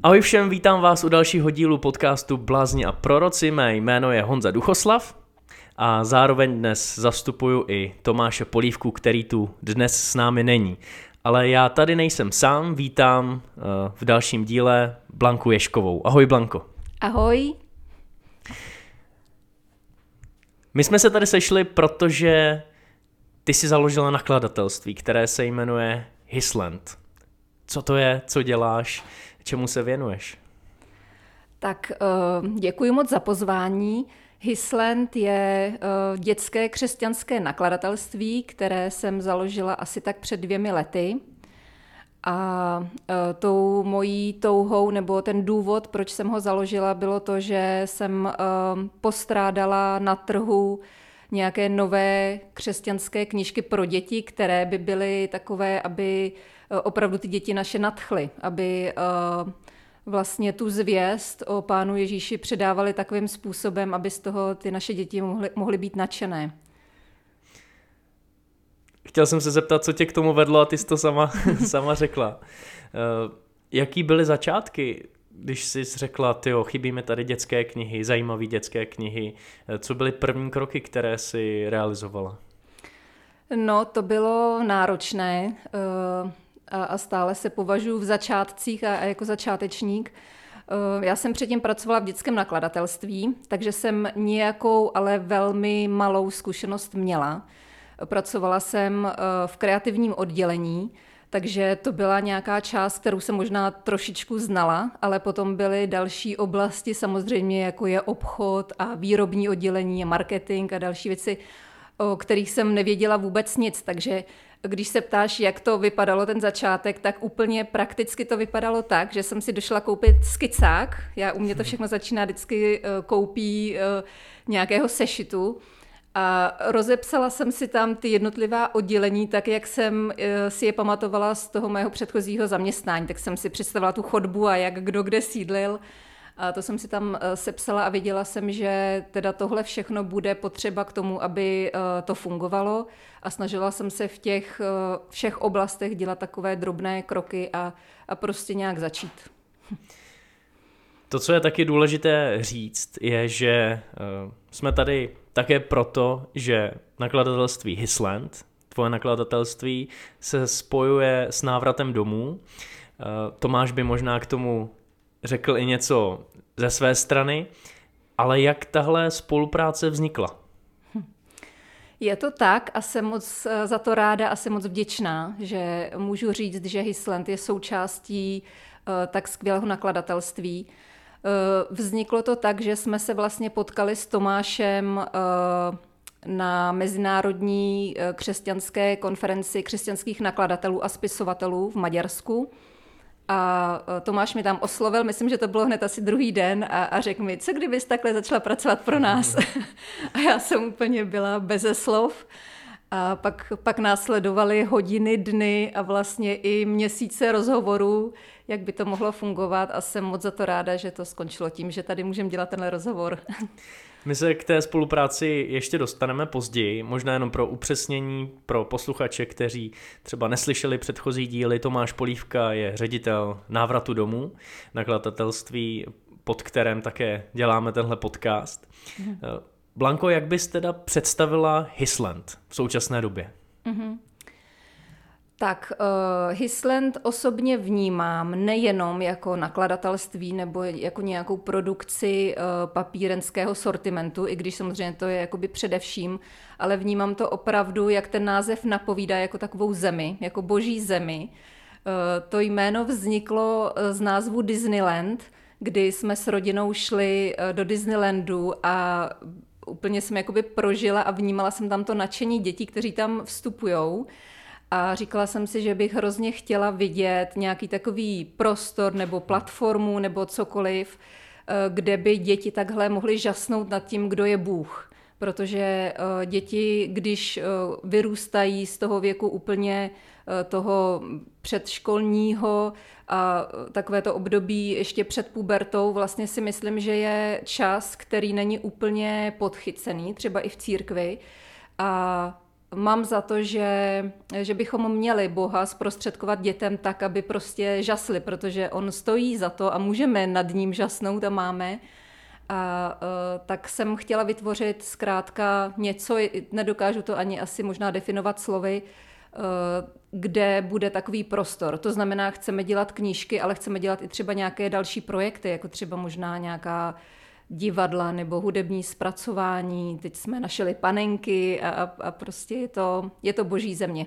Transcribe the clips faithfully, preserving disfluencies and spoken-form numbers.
Ahoj všem, vítám vás u dalšího dílu podcastu Blázni a proroci. Mé jméno je Honza Duchoslav a zároveň dnes zastupuju i Tomáše Polívku, který tu dnes s námi není. Ale já tady nejsem sám, vítám uh, v dalším díle Blanku Ježkovou. Ahoj Blanko. Ahoj. My jsme se tady sešli, protože ty jsi založila nakladatelství, které se jmenuje Hisland. Co to je, co děláš, čemu se věnuješ? Tak děkuji moc za pozvání. Hisland je dětské křesťanské nakladatelství, které jsem založila asi tak před dvěmi lety. A tou mojí touhou, nebo ten důvod, proč jsem ho založila, bylo to, že jsem postrádala na trhu nějaké nové křesťanské knížky pro děti, které by byly takové, aby opravdu ty děti naše nadchly, aby vlastně tu zvěst o Pánu Ježíši předávali takovým způsobem, aby z toho ty naše děti mohly, mohly být nadšené. Chtěl jsem se zeptat, co tě k tomu vedlo a ty jsi to sama, sama řekla. Jaký byly začátky, když jsi řekla, tyjo, chybí mi tady dětské knihy, zajímavé dětské knihy. Co byly první kroky, které jsi realizovala? No, to bylo náročné a stále se považuji v začátcích a jako začátečník. Já jsem předtím pracovala v dětském nakladatelství, takže jsem nějakou, ale velmi malou zkušenost měla. Pracovala jsem v kreativním oddělení, takže to byla nějaká část, kterou jsem možná trošičku znala, ale potom byly další oblasti, samozřejmě jako je obchod a výrobní oddělení a marketing a další věci, o kterých jsem nevěděla vůbec nic, takže když se ptáš, jak to vypadalo ten začátek, tak úplně prakticky to vypadalo tak, že jsem si došla koupit skicák. Já u mě to všechno začíná vždycky koupí nějakého sešitu a rozepsala jsem si tam ty jednotlivá oddělení tak, jak jsem si je pamatovala z toho mého předchozího zaměstnání. Tak jsem si představila tu chodbu a jak kdo kde sídlil. A to jsem si tam sepsala a věděla jsem, že teda tohle všechno bude potřeba k tomu, aby to fungovalo a snažila jsem se v těch všech oblastech dělat takové drobné kroky a, a prostě nějak začít. To, co je taky důležité říct, je, že jsme tady také proto, že nakladatelství Hisland, tvoje nakladatelství, se spojuje s návratem domů. Tomáš by možná k tomu řekl i něco ze své strany, ale jak tahle spolupráce vznikla? Je to tak a jsem moc za to ráda a jsem moc vděčná, že můžu říct, že Hisland je součástí tak skvělého nakladatelství. Vzniklo to tak, že jsme se vlastně potkali s Tomášem na mezinárodní křesťanské konferenci křesťanských nakladatelů a spisovatelů v Maďarsku. A Tomáš mi tam oslovil, myslím, že to bylo hned asi druhý den a, a řekl mi, co kdybys takhle začala pracovat pro nás? A já jsem úplně byla beze slov. A pak, pak následovaly hodiny, dny a vlastně i měsíce rozhovorů, jak by to mohlo fungovat a jsem moc za to ráda, že to skončilo tím, že tady můžeme dělat tenhle rozhovor. My se k té spolupráci ještě dostaneme později, možná jenom pro upřesnění pro posluchače, kteří třeba neslyšeli předchozí díly. Tomáš Polívka je ředitel Návratu domů, nakladatelství, pod kterém také děláme tenhle podcast. Mm. Blanko, jak bys teda představila Hisland v současné době? Mm-hmm. Tak uh, Hisland osobně vnímám nejenom jako nakladatelství nebo jako nějakou produkci uh, papírenského sortimentu, i když samozřejmě to je jakoby především, ale vnímám to opravdu, jak ten název napovídá, jako takovou zemi, jako boží zemi. Uh, to jméno vzniklo z názvu Disneyland, kdy jsme s rodinou šli uh, do Disneylandu a úplně jsem jakoby prožila a vnímala jsem tam to nadšení dětí, kteří tam vstupujou. A říkala jsem si, že bych hrozně chtěla vidět nějaký takový prostor nebo platformu nebo cokoliv, kde by děti takhle mohly žasnout nad tím, kdo je Bůh. Protože děti, když vyrůstají z toho věku úplně toho předškolního a takové to období ještě před pubertou, vlastně si myslím, že je čas, který není úplně podchycený, třeba i v církvi. A mám za to, že, že bychom měli Boha zprostředkovat dětem tak, aby prostě žasli, protože on stojí za to a můžeme nad ním žasnout a máme. A uh, tak jsem chtěla vytvořit zkrátka něco, nedokážu to ani asi možná definovat slovy, uh, kde bude takový prostor. To znamená, chceme dělat knížky, ale chceme dělat i třeba nějaké další projekty, jako třeba možná nějaká divadla nebo hudební zpracování. Teď jsme našli panenky a, a, a prostě je to, je to boží země.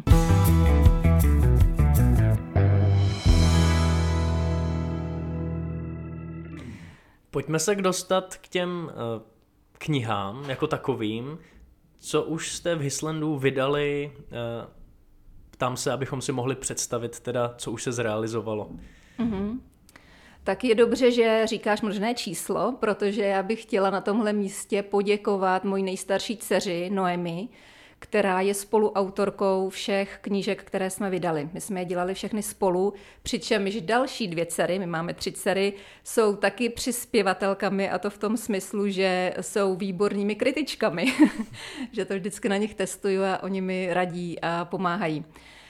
Pojďme se dostat k těm uh, knihám jako takovým, co už jste v Hislandu vydali, uh, ptám se, abychom si mohli představit teda, co už se zrealizovalo. Mm-hmm. Tak je dobře, že říkáš možné číslo, protože já bych chtěla na tomhle místě poděkovat mojí nejstarší dceři Noemi, která je spoluautorkou všech knížek, které jsme vydali. My jsme je dělali všechny spolu, přičemž další dvě dcery, my máme tři dcery, jsou taky přispěvatelkami, a to v tom smyslu, že jsou výbornými kritičkami, že to vždycky na nich testuju a oni mi radí a pomáhají.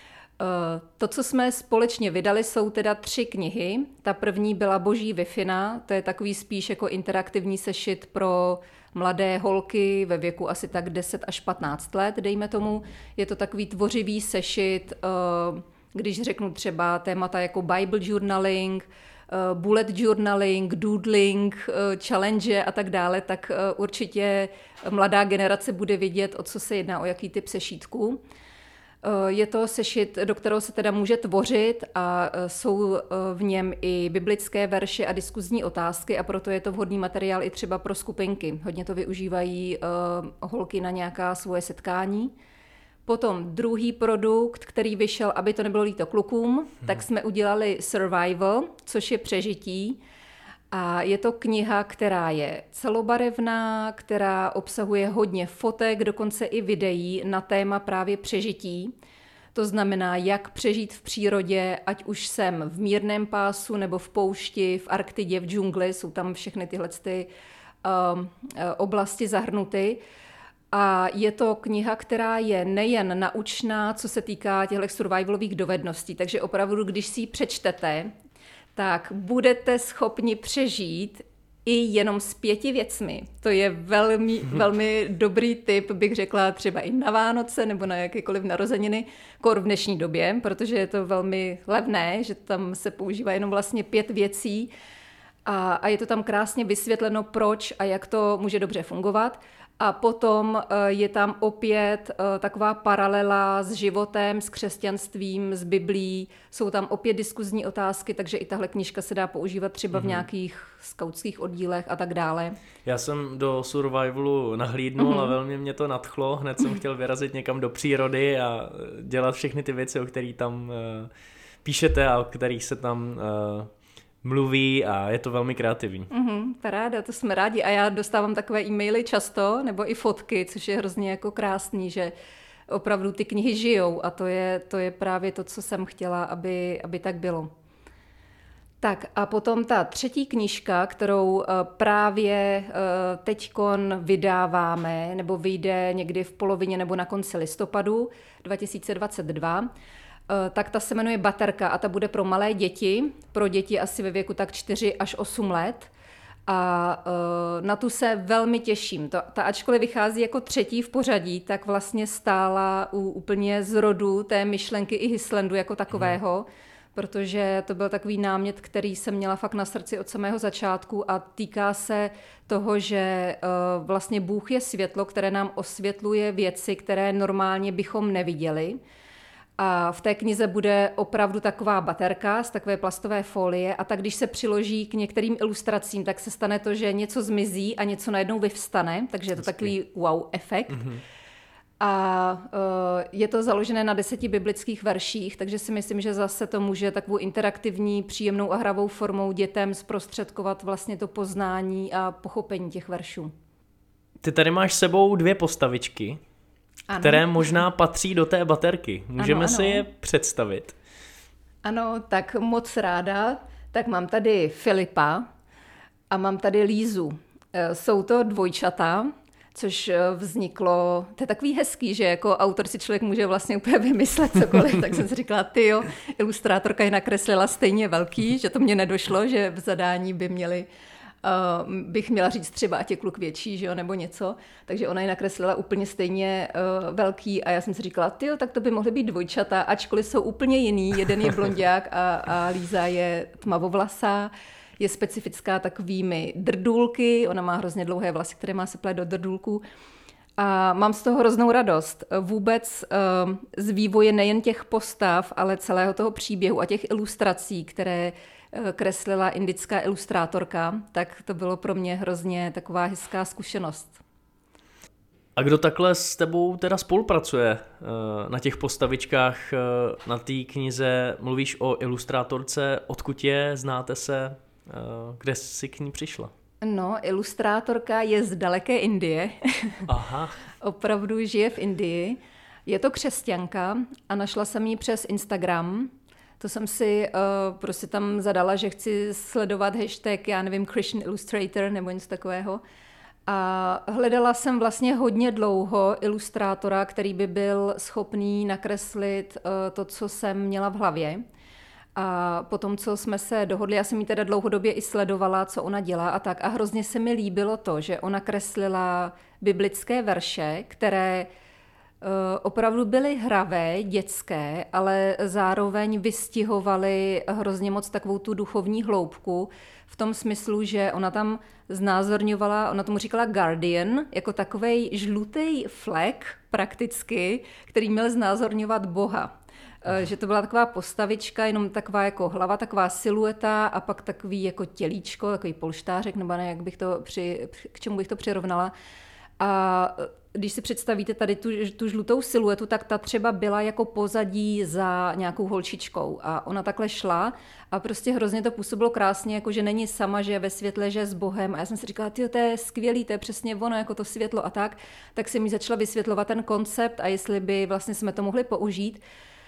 To, co jsme společně vydali, jsou teda tři knihy. Ta první byla Boží Wi-Fi, to je takový spíš jako interaktivní sešit pro mladé holky ve věku asi tak deset až patnáct let, dejme tomu. Je to takový tvořivý sešit, když řeknu třeba témata jako Bible journaling, bullet journaling, doodling, challenge a tak dále, tak určitě mladá generace bude vědět, o co se jedná, o jaký typ sešítku. Je to sešit, do kterého se teda může tvořit a jsou v něm i biblické verše a diskuzní otázky a proto je to vhodný materiál i třeba pro skupinky. Hodně to využívají uh, holky na nějaká svoje setkání. Potom druhý produkt, který vyšel, aby to nebylo líto klukům, hmm. tak jsme udělali Survival, což je přežití. A je to kniha, která je celobarevná, která obsahuje hodně fotek, dokonce i videí na téma právě přežití. To znamená, jak přežít v přírodě, ať už jsem v mírném pásu nebo v poušti, v Arktidě, v džungli, jsou tam všechny tyhle ty, uh, oblasti zahrnuty. A je to kniha, která je nejen naučná, co se týká těchto survivalových dovedností, takže opravdu, když si ji přečtete, tak budete schopni přežít i jenom s pěti věcmi. To je velmi, velmi dobrý tip, bych řekla třeba i na Vánoce nebo na jakékoliv narozeniny, kor v dnešní době, protože je to velmi levné, že tam se používá jenom vlastně pět věcí a, a je to tam krásně vysvětleno, proč a jak to může dobře fungovat. A potom je tam opět taková paralela s životem, s křesťanstvím, s Biblí. Jsou tam opět diskuzní otázky, takže i tahle knížka se dá používat třeba v nějakých skautských oddílech a tak dále. Já jsem do survivalu nahlídnul mm-hmm. a velmi mě to nadchlo. Hned jsem chtěl vyrazit někam do přírody a dělat všechny ty věci, o kterých tam uh, píšete a o kterých se tam uh, mluví a je to velmi kreativní. Mm-hmm, paráda, to jsme rádi. A já dostávám takové e-maily často, nebo i fotky, což je hrozně jako krásný, že opravdu ty knihy žijou a to je, to je právě to, co jsem chtěla, aby, aby tak bylo. Tak a potom ta třetí knížka, kterou právě teďkon vydáváme, nebo vyjde někdy v polovině nebo na konci listopadu dva tisíce dvacet dva, tak ta se jmenuje Baterka a ta bude pro malé děti, pro děti asi ve věku tak čtyři až osm let. A na tu se velmi těším. To, ta ačkoliv vychází jako třetí v pořadí, tak vlastně stála u úplně zrodu té myšlenky i Hislandu jako takového, hmm. protože to byl takový námět, který jsem měla fakt na srdci od samého začátku a týká se toho, že vlastně Bůh je světlo, které nám osvětluje věci, které normálně bychom neviděli. A v té knize bude opravdu taková baterka z takové plastové folie a tak když se přiloží k některým ilustracím, tak se stane to, že něco zmizí a něco najednou vyvstane, takže je to takový wow efekt. Mm-hmm. A uh, je to založené na deseti biblických verších, takže si myslím, že zase to může takovou interaktivní, příjemnou a hravou formou dětem zprostředkovat vlastně to poznání a pochopení těch veršů. Ty tady máš s sebou dvě postavičky, ano. které možná patří do té baterky. Můžeme ano, ano. si je představit? Ano, tak moc ráda. Tak mám tady Filipa a mám tady Lízu. Jsou to dvojčata, což vzniklo, to je takový hezký, že jako autor si člověk může vlastně úplně vymyslet cokoliv, tak jsem si říkala, tyjo, ilustrátorka ji nakreslila stejně velký, že to mně nedošlo, že v zadání by měli, uh, bych měla říct třeba, ať je kluk větší, že jo, nebo něco, takže ona ji nakreslila úplně stejně uh, velký a já jsem si říkala, tyjo, tak to by mohly být dvojčata, ačkoliv jsou úplně jiný, jeden je blonďák a, a Líza je tmavovlasá, je specifická takovými drdůlky, ona má hrozně dlouhé vlasy, které má se plést do drdůlků. A mám z toho hroznou radost. Vůbec uh, z vývoje nejen těch postav, ale celého toho příběhu a těch ilustrací, které uh, kreslila indická ilustrátorka, tak to bylo pro mě hrozně taková hezká zkušenost. A kdo takhle s tebou teda spolupracuje na těch postavičkách, na té knize? Mluvíš o ilustrátorce, odkud je, znáte se, kde jsi k ní přišla? No, ilustrátorka je z daleké Indie. Aha. Opravdu žije v Indii. Je to křesťanka a našla jsem ji přes Instagram. To jsem si uh, prostě tam zadala, že chci sledovat hashtag, já nevím, Christian Illustrator nebo něco takového. A hledala jsem vlastně hodně dlouho ilustrátora, který by byl schopný nakreslit uh, to, co jsem měla v hlavě. A potom, co jsme se dohodli, já jsem ji teda dlouhodobě i sledovala, co ona dělá a tak. A hrozně se mi líbilo to, že ona kreslila biblické verše, které uh, opravdu byly hravé, dětské, ale zároveň vystihovaly hrozně moc takovou tu duchovní hloubku v tom smyslu, že ona tam znázorňovala, ona tomu říkala Guardian, jako takovej žlutý flek prakticky, který měl znázorňovat Boha. Že to byla taková postavička, jenom taková jako hlava, taková silueta a pak takový jako tělíčko, takový polštářek, nebo ne, jak bych to při, k čemu bych to přirovnala. A když si představíte tady tu, tu žlutou siluetu, tak ta třeba byla jako pozadí za nějakou holčičkou a ona takhle šla a prostě hrozně to působilo krásně, jako že není sama, že je ve světle, že je s Bohem a já jsem si říkala, tyjo, to je skvělý, to je přesně ono, jako to světlo a tak, tak jsem mi začala vysvětlovat ten koncept a jestli by vlastně jsme to mohli použít.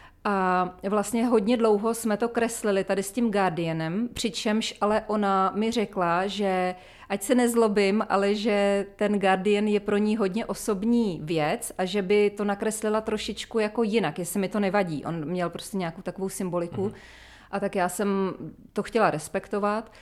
A vlastně hodně dlouho jsme to kreslili tady s tím Guardianem, přičemž ale ona mi řekla, že ať se nezlobím, ale že ten Guardian je pro ní hodně osobní věc a že by to nakreslila trošičku jako jinak, jestli mi to nevadí. On měl prostě nějakou takovou symboliku mm. a tak já jsem to chtěla respektovat.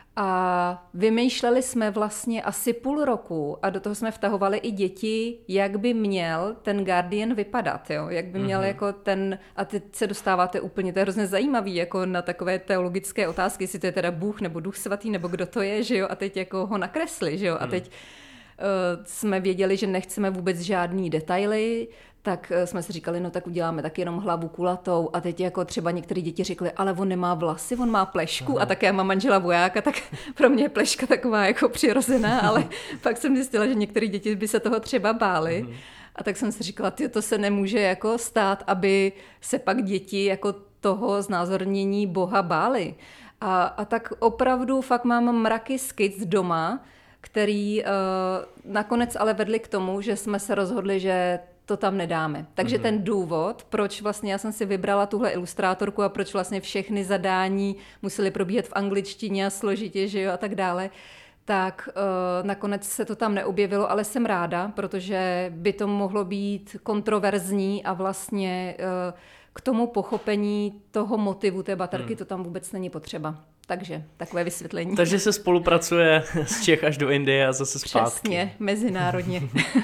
A vymýšleli jsme vlastně asi půl roku a do toho jsme vtahovali i děti, jak by měl ten Guardian vypadat, jo? Jak by měl mm-hmm. jako ten, a teď se dostáváte úplně, to je hrozně zajímavý, jako na takové teologické otázky, jestli to je teda Bůh nebo Duch svatý, nebo kdo to je, že jo, a teď jako ho nakresli, že jo, a teď uh, jsme věděli, že nechceme vůbec žádný detaily, tak jsme si říkali, no tak uděláme tak jenom hlavu kulatou a teď jako třeba některé děti řekly, ale on nemá vlasy, on má plešku. Aha. A tak já mám manžela vojáka, tak pro mě je pleška taková jako přirozená, ale pak jsem zjistila, že některé děti by se toho třeba bály. Aha. A tak jsem si říkala, tyjo, to se nemůže jako stát, aby se pak děti jako toho znázornění Boha bály. A, a tak opravdu fakt mám mraky skic doma, který uh, nakonec ale vedli k tomu, že jsme se rozhodli, že to tam nedáme. Takže mm-hmm. ten důvod, proč vlastně já jsem si vybrala tuhle ilustrátorku a proč vlastně všechny zadání musely probíhat v angličtině a složitě, že jo, a tak dále, tak uh, nakonec se to tam neobjevilo, ale jsem ráda, protože by to mohlo být kontroverzní a vlastně uh, k tomu pochopení toho motivu té baterky hmm. to tam vůbec není potřeba. Takže takové vysvětlení. Takže se spolupracuje z Čech až do Indie a zase zpátky. Přesně, mezinárodně.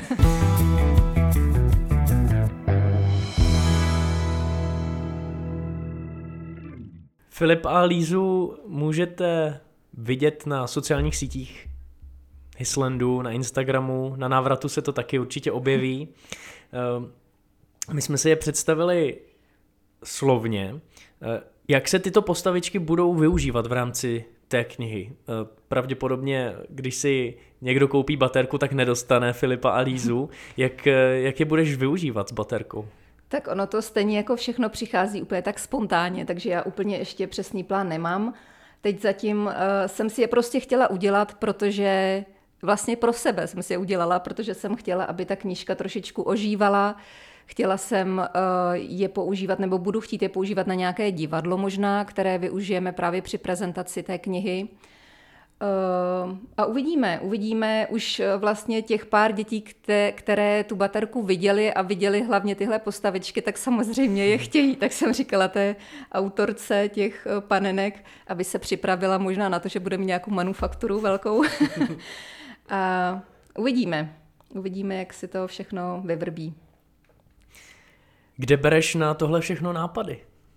Filip a Lízu můžete vidět na sociálních sítích Hislandu, na Instagramu, na návratu se to taky určitě objeví. My jsme si je představili slovně. Jak se tyto postavičky budou využívat v rámci té knihy? Pravděpodobně, když si někdo koupí baterku, tak nedostane Filipa a Lízu. Jak, jak je budeš využívat s baterkou? Tak ono to stejně jako všechno přichází úplně tak spontánně, takže já úplně ještě přesný plán nemám. Teď zatím uh, jsem si je prostě chtěla udělat, protože vlastně pro sebe jsem si je udělala, protože jsem chtěla, aby ta knížka trošičku ožívala. Chtěla jsem uh, je používat, nebo budu chtít je používat na nějaké divadlo možná, které využijeme právě při prezentaci té knihy. A uvidíme, uvidíme už vlastně těch pár dětí, které tu baterku viděli a viděli hlavně tyhle postavičky, tak samozřejmě je chtějí. Tak jsem říkala té autorce těch panenek, aby se připravila možná na to, že bude mít nějakou manufakturu velkou. A uvidíme, uvidíme, jak si to všechno vyvrbí. Kde bereš na tohle všechno nápady?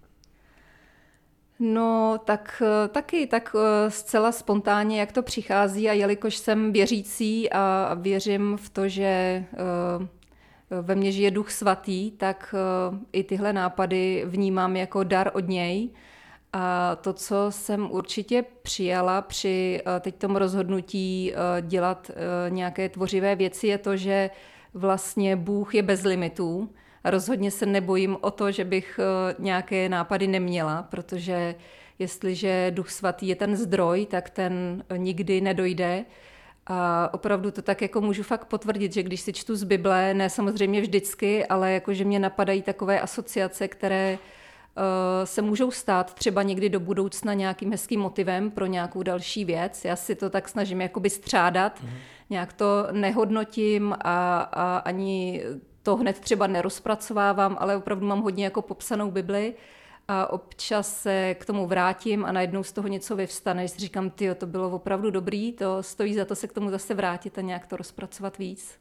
No, tak taky, tak zcela spontánně, jak to přichází a jelikož jsem věřící a věřím v to, že ve mně žije Duch Svatý, tak i tyhle nápady vnímám jako dar od něj. A to, co jsem určitě přijala při teď tom rozhodnutí dělat nějaké tvořivé věci, je to, že vlastně Bůh je bez limitů. A rozhodně se nebojím o to, že bych nějaké nápady neměla, protože jestliže Duch Svatý je ten zdroj, tak ten nikdy nedojde. A opravdu to tak jako můžu fakt potvrdit, že když si čtu z Bible, ne samozřejmě vždycky, ale jakože mě napadají takové asociace, které uh, se můžou stát třeba někdy do budoucna nějakým hezkým motivem pro nějakou další věc. Já si to tak snažím jakoby střádat, mm. nějak to nehodnotím a, a ani to hned třeba nerozpracovávám, ale opravdu mám hodně jako popsanou Bibli a občas se k tomu vrátím a najednou z toho něco vyvstane, že si říkám, tyjo, to bylo opravdu dobrý, to stojí za to se k tomu zase vrátit a nějak to rozpracovat víc.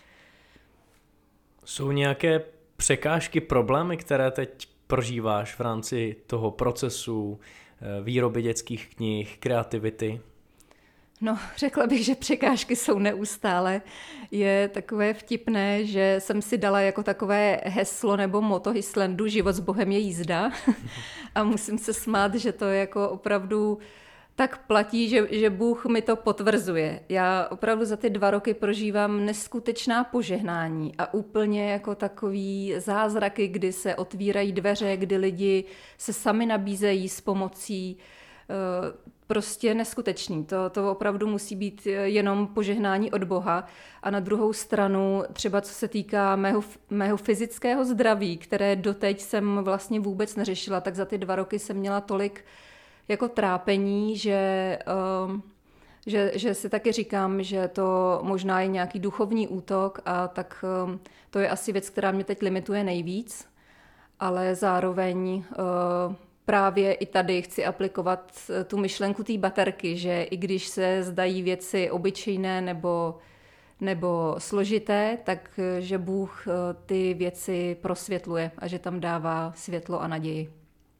Jsou nějaké překážky, problémy, které teď prožíváš v rámci toho procesu výroby dětských knih, kreativity? No, řekla bych, že překážky jsou neustále. Je takové vtipné, že jsem si dala jako takové heslo nebo motto Hislandu, život s Bohem je jízda. A musím se smát, že to jako opravdu tak platí, že, že Bůh mi to potvrzuje. Já opravdu za ty dva roky prožívám neskutečná požehnání a úplně jako takový zázraky, kdy se otvírají dveře, kdy lidi se sami nabízejí s pomocí. Prostě neskutečný. To, to opravdu musí být jenom požehnání od Boha. A na druhou stranu, třeba co se týká mého, mého fyzického zdraví, které doteď jsem vlastně vůbec neřešila, tak za ty dva roky jsem měla tolik jako trápení, že, um, že, že si taky říkám, že to možná je nějaký duchovní útok a tak um, to je asi věc, která mě teď limituje nejvíc, ale zároveň uh, právě i tady chci aplikovat tu myšlenku té baterky, že i když se zdají věci obyčejné nebo, nebo složité, tak že Bůh ty věci prosvětluje a že tam dává světlo a naději.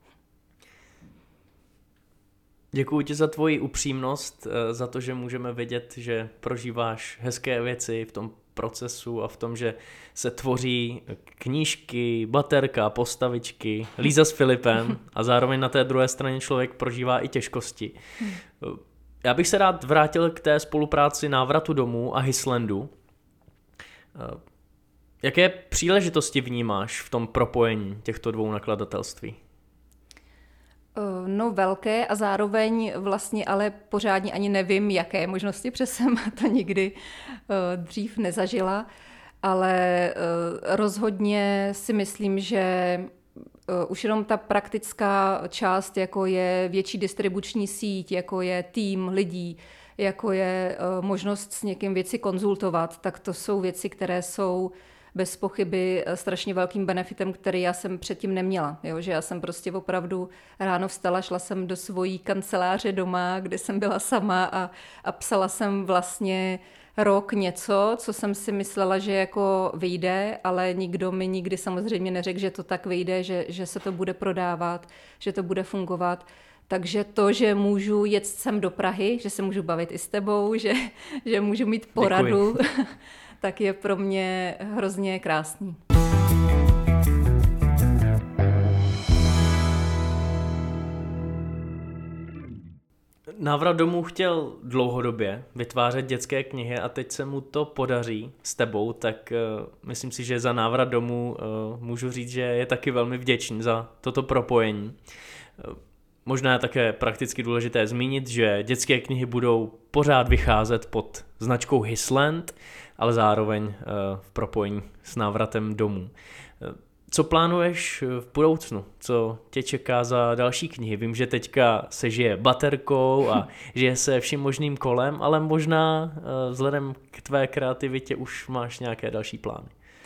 Děkuji ti za tvoji upřímnost, za to, že můžeme vidět, že prožíváš hezké věci v tom procesu a v tom, že se tvoří knížky, baterka, postavičky, Líza s Filipem a zároveň na té druhé straně člověk prožívá i těžkosti. Já bych se rád vrátil k té spolupráci Návratu domů a Hislandu. Jaké příležitosti vnímáš v tom propojení těchto dvou nakladatelství? No velké a zároveň vlastně ale pořádně ani nevím, jaké možnosti, protože jsem to nikdy dřív nezažila, ale rozhodně si myslím, že už jenom ta praktická část, jako je větší distribuční síť, jako je tým lidí, jako je možnost s někým věci konzultovat, tak to jsou věci, které jsou bez pochyby strašně velkým benefitem, který já jsem předtím neměla. Jo? Že já jsem prostě opravdu ráno vstala, šla jsem do svojí kanceláře doma, kde jsem byla sama a, a psala jsem vlastně rok něco, co jsem si myslela, že jako vyjde, ale nikdo mi nikdy samozřejmě neřekl, že to tak vyjde, že, že se to bude prodávat, že to bude fungovat. Takže to, že můžu jet sem do Prahy, že se můžu bavit i s tebou, že, že můžu mít poradu, tak je pro mě hrozně krásný. Návrat domů chtěl dlouhodobě vytvářet dětské knihy a teď se mu to podaří s tebou, tak uh, myslím si, že za Návrat domů uh, můžu říct, že je taky velmi vděčný za toto propojení. Uh, možná je také prakticky důležité zmínit, že dětské knihy budou pořád vycházet pod značkou Hisland, ale zároveň uh, v propojení s Návratem domů. Uh, Co plánuješ v budoucnu? Co tě čeká za další knihy? Vím, že teďka se žije baterkou a žije se vším možným kolem, ale možná vzhledem k tvé kreativitě už máš nějaké další plány.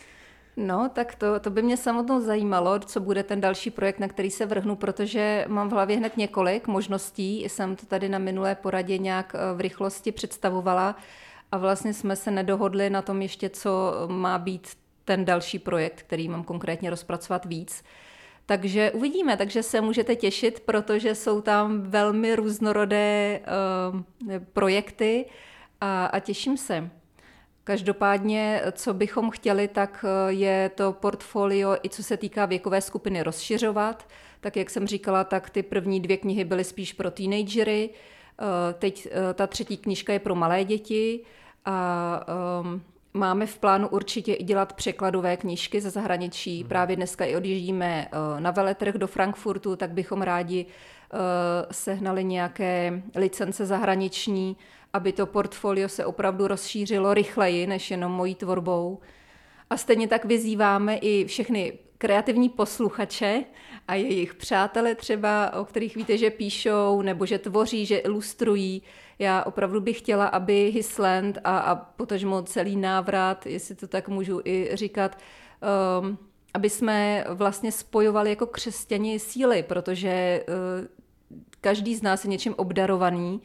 No, tak to, to by mě samotnou zajímalo, co bude ten další projekt, na který se vrhnu, protože mám v hlavě hned několik možností. Jsem to tady na minulé poradě nějak v rychlosti představovala a vlastně jsme se nedohodli na tom ještě, co má být ten další projekt, který mám konkrétně rozpracovat víc. Takže uvidíme, takže se můžete těšit, protože jsou tam velmi různorodé uh, projekty a, a těším se. Každopádně, co bychom chtěli, tak je to portfolio, i co se týká věkové skupiny, rozšiřovat. Tak jak jsem říkala, tak ty první dvě knihy byly spíš pro teenagery. Teď ta třetí knížka je pro malé děti a um, máme v plánu určitě i dělat překladové knížky ze zahraničí. Hmm. Právě dneska i odjíždíme na veletrh do Frankfurtu, tak bychom rádi uh, sehnali nějaké licence zahraniční, aby to portfolio se opravdu rozšířilo rychleji než jenom mojí tvorbou. A stejně tak vyzýváme i všechny kreativní posluchače a jejich přátele třeba, o kterých víte, že píšou nebo že tvoří, že ilustrují. Já opravdu bych chtěla, aby Hisland a, a potažmo celý návrat, jestli to tak můžu i říkat, um, aby jsme vlastně spojovali jako křesťani síly, protože uh, každý z nás je něčím obdarovaný.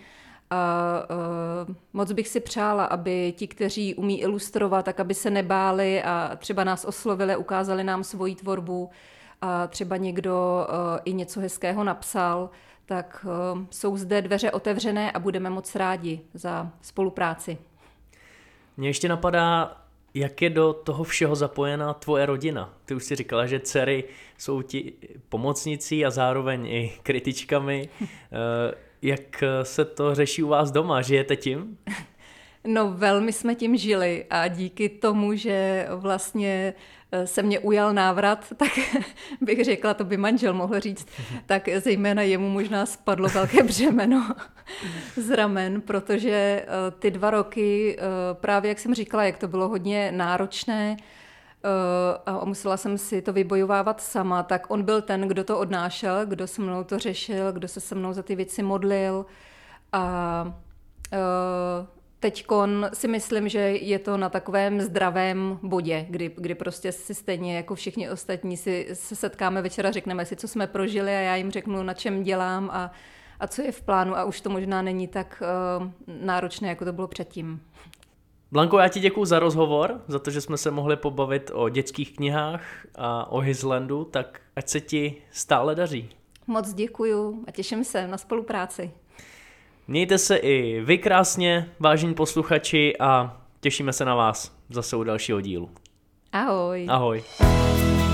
A uh, moc bych si přála, aby ti, kteří umí ilustrovat, tak aby se nebáli a třeba nás oslovili, ukázali nám svoji tvorbu a třeba někdo uh, i něco hezkého napsal, tak uh, jsou zde dveře otevřené a budeme moc rádi za spolupráci. Mně ještě napadá, jak je do toho všeho zapojena tvoje rodina. Ty už si říkala, že dcery jsou ti pomocnicí a zároveň i kritičkami. Jak se to řeší u vás doma? Žijete tím? No velmi jsme tím žili a díky tomu, že vlastně se mě ujal návrat, tak bych řekla, to by manžel mohl říct, tak zejména jemu možná spadlo velké břemeno z ramen, protože ty dva roky, právě jak jsem říkala, jak to bylo hodně náročné a musela jsem si to vybojovávat sama, tak on byl ten, kdo to odnášel, kdo se mnou to řešil, kdo se se mnou za ty věci modlil a teďkon si myslím, že je to na takovém zdravém bodě, kdy, kdy prostě si stejně jako všichni ostatní si se setkáme večer a řekneme si, co jsme prožili a já jim řeknu, na čem dělám a, a co je v plánu a už to možná není tak uh, náročné, jako to bylo předtím. Blanko, já ti děkuju za rozhovor, za to, že jsme se mohli pobavit o dětských knihách a o Hislandu, tak ať se ti stále daří. Moc děkuju a těším se na spolupráci. Mějte se i vy krásně, vážení posluchači, a těšíme se na vás zase u dalšího dílu. Ahoj. Ahoj.